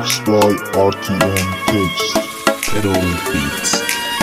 Mixed by RTM Text. Erol Beats.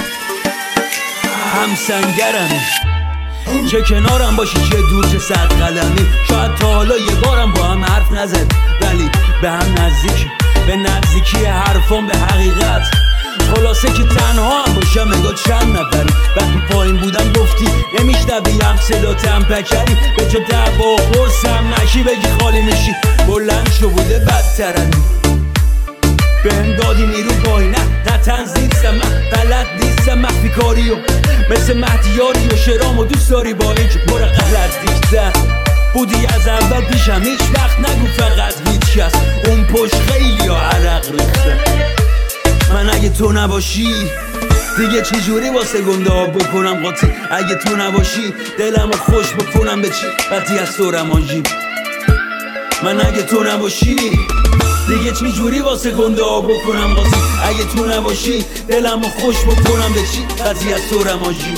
هم سنگرمی چه کنارم باشی چه دور چه صد قدمی. شاید تا حالا یه بارم با هم حرف نزد ولی به هم نزدیک، به نزدیکی حرفان به حقیقت. خلاصه که تنها هم باشم انگار چند نفری. وقتی پایین بودم گفتی نمیشنویم صداتم پکری. به تو دعوا قرصم نشی بگی خالی میشی. بلند شو بوده بدترنی بهم دادی نیرو پایین. نه تنز نیستم من، بلد نیستم مخفی کاریو مثل مهدیاری و شرامو دوست داری با این که پر غلط دیشتر بودی از اول پیشم. هیچ وقت نگو فقط هیچ کس اون پشت خیلی ها عرق ریخته. من اگه تو نباشی دیگه چی جوری واسه گنده ها بکنم قاطی. اگه تو نباشی دلمو خوش بکنم به چی وقتی از تو رمانجیم. من اگه تو نباشی دیگه چی جوری واسه گنده ها بکنم قاطی. اگه تو نباشی دلمو خوش بکنم به چی وقتی از تو رمانجیم.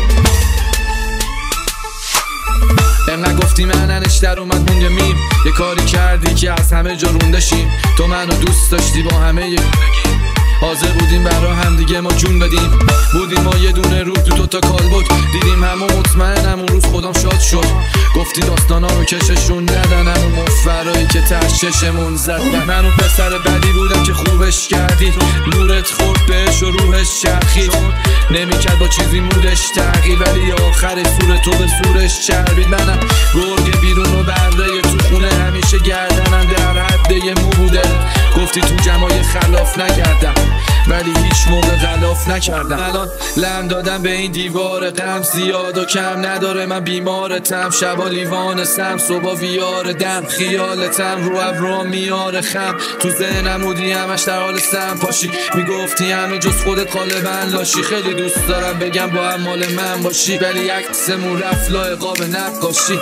انقدر گفتی مننش در اومد مونده میم. یه کاری کردی که از همه جا رونده شیم. تو منو دوست داشتی با همه یه حاضر بودیم برا هم دیگه ما جون بدیم. بودیم ما یه دونه روح تو تا کال بود. دیدیم همون مطمئنم اون روز خودم شاد شد. گفتی داستانا رو کششون ندن همون مفرایی که تششمون زد. من اون پسر بدی بودم که خوبش کردی. نورت خورد بهش و روحش چرخید. نمیکرد با چیزی مودش تغییر ولی آخر سور تو به سورش چربید. منم گرگ بیرون و برده تو خونه همیشه گردنم در حد یه مو بوده. گفتی تو جمعای خلاف نکردم ولی هیچ موقع غلاف نکردم. الان لم دادم به این دیوار غم زیاد و کم نداره. من بیمارتم شبا لیوانستم صبح ویاردم. خیالتم رو ابرو میاره خم تو ذهنم بودی همش در حال سم پاشی. میگفتی همه جز خودت غالبا لاشی. خیلی دوست دارم بگم با هم مال من باشی ولی عکسمون رفت لای قاب نقاشی.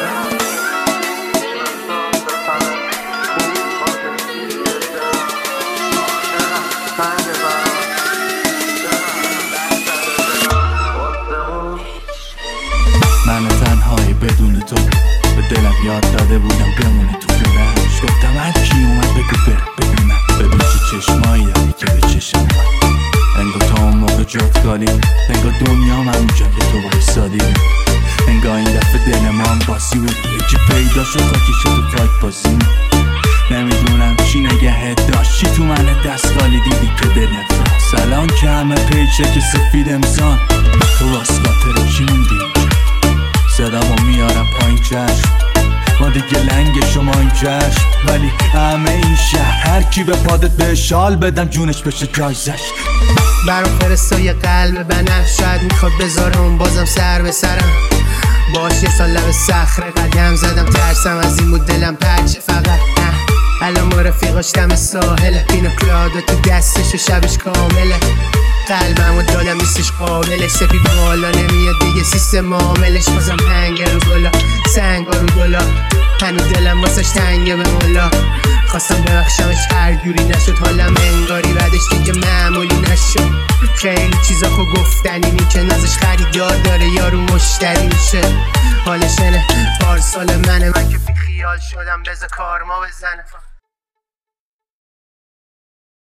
من تنهایی بدون تو به دلم یاد داده بودم بمونه تو خونه‌اش. گفتم هر کی اومد بگو بره ببین من ببین چی چشمایی داری که به چشم من. انگار تا اون موقع جات کالی انگار دنیا من اونجا که تو بایستادی. انگار این دفعه دل ما هم باسی بود. یکی پیدا شد خاکیشه تو فایت بازی. نمیدونم چی نگهت داشت چی تو من دست خالی دیدی که دل نفرست. الان که همه پیچه که سفید امسان تو راست خاطر چی موندی. صدامو میارم پایین چشم ما دیگه لنگ شما این چشم. ولی همه این شهر هر کی به پادت به شال بدم جونش بشه جایزش. برام فرستای قلب بنفش شاید میخواد بذارم بازم سر به سرم. باش یه سال لب صخره قدم زدم ترسم از این بود دلم پرچه فقط. الان ما رفیقاش دم ساحله پینو کلادو تو دستش و شبش کامله. قلبم و دادم نیستش قابلش. سپید بالا نمیاد دیگه سیستم معاملش. بازم هنگ رو گلا سنگ رو گلا هنو دلم واسش تنگه به مولا. خواستم ببخشمش هر جوری نشد حالم انگاری بعدش دیگه معمولی نشد. خیلی چیزا خو گفتنی نی که نازش خریدار داره یارو مشتری میشه. حالش اینه پارسال منه من که بی خیال شدم بذار کار ما بزنه.